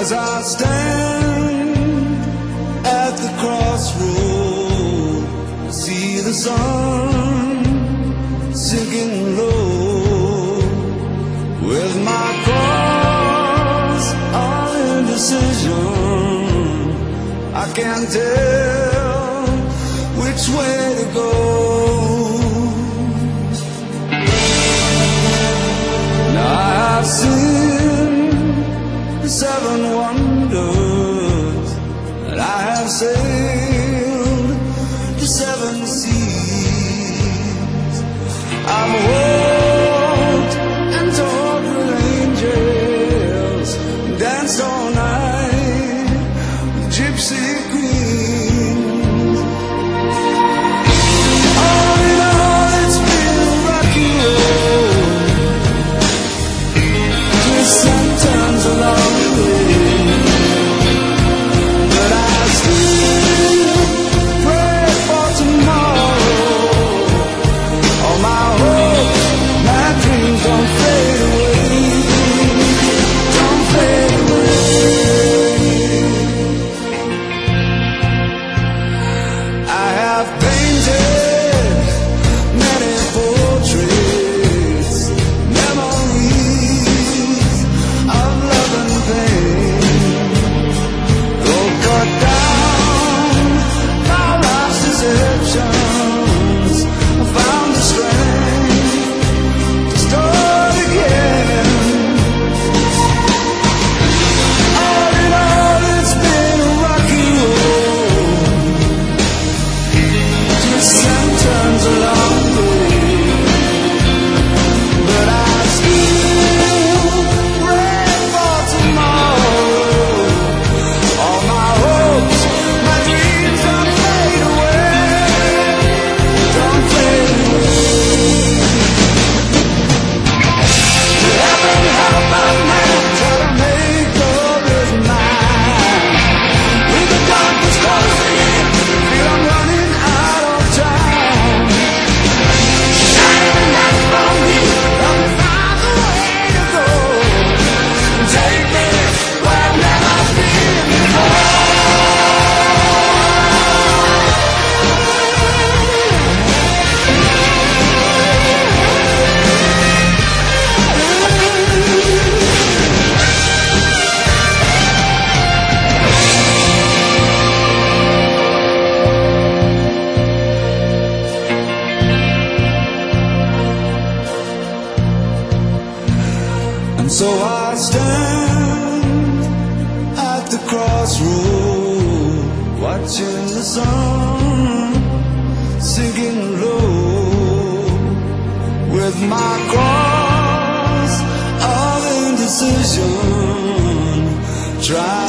As I stand at the crossroad, I see the sun sinking low. With my cross all indecision, I can't tell which way to go. Now I have seen the 7 wonders, and I have sailed the 7 seas. I've walked and talked with angels, danced all night with gypsy queens. All in all, it's been a rocky road, twists and turns along the way. But I still pray for tomorrow. All my hopes, my dreams don't fade away, don't fade away. I have painted many portraits, memories of love and pain. Though cut down by life's deceptions, I found the strength to start again. All in all, it's been a rocky road, twists and turns along the way. But I still pray for tomorrow. All my hopes, my dreams don't fade away, don't fade away. Heaven help a man try to make up his mind. With the darkness closing in, feel I'm running out of time. Shine a light from me, help me find the way to go. Take me where I've never been before. And so I stand at the crossroad, watching the sun sinking low. With my cross of indecision, try